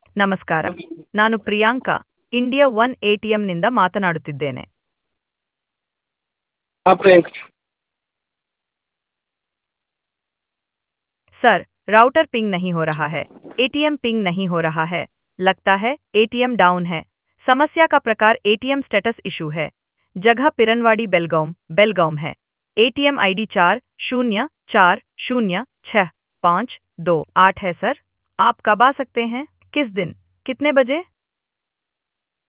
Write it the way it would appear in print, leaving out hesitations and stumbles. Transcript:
ನಮಸ್ಕಾರ. ನಾನು Priyanka, India one ಎಟಿಎಂನಿಂದ ಮಾತನಾಡುತ್ತಿದ್ದೇನೆ. हाँ प्रियंक। सर, राउटर पिंग नहीं हो रहा है, एटीएम पिंग नहीं हो रहा है. लगता है एटीएम डाउन है. समस्या का प्रकार एटीएम स्टेटस इशू है. जगह पिरनवाड़ी बेलगाम बेलगाम है. एटीएम आईडी 40406528 है सर. आप कब आ सकते हैं? किस दिन? कितने बजे?